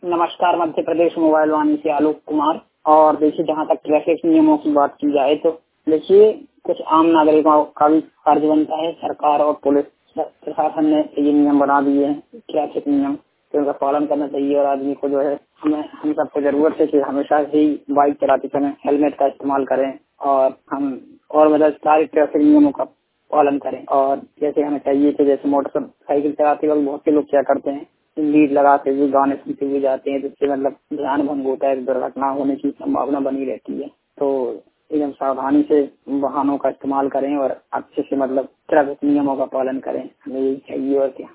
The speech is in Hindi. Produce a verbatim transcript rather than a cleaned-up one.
नमस्कार, मध्य प्रदेश मोबाइल वाणी से आलोक कुमार। और देखिए, जहाँ तक ट्रैफिक नियमों की बात की जाए तो देखिए, कुछ आम नागरिकों का भी फर्ज बनता है। सरकार और पुलिस प्रशासन ने ये नियम बना दिए हैं, ट्रैफिक नियम, तो उनका पालन करना चाहिए। और आदमी को जो है, हमें हम सबको जरूरत है कि हमेशा ही बाइक चलाते समय हेलमेट का इस्तेमाल करें और हम और मतलब सारे ट्रैफिक नियमों का पालन करें। और जैसे हमें चाहिए कि जैसे मोटरसाइकिल चलाते वक्त बहुत से लोग क्या करते हैं, लीड लगाते हुए गाने सुनते हुए जाते हैं, जिससे मतलब ध्यान भंग होता है, दुर्घटना होने की संभावना बनी रहती है। तो एकदम सावधानी से वाहनों का इस्तेमाल करें और अच्छे से मतलब ट्रैफिक नियमों का पालन करें, हमें यही चाहिए। और क्या।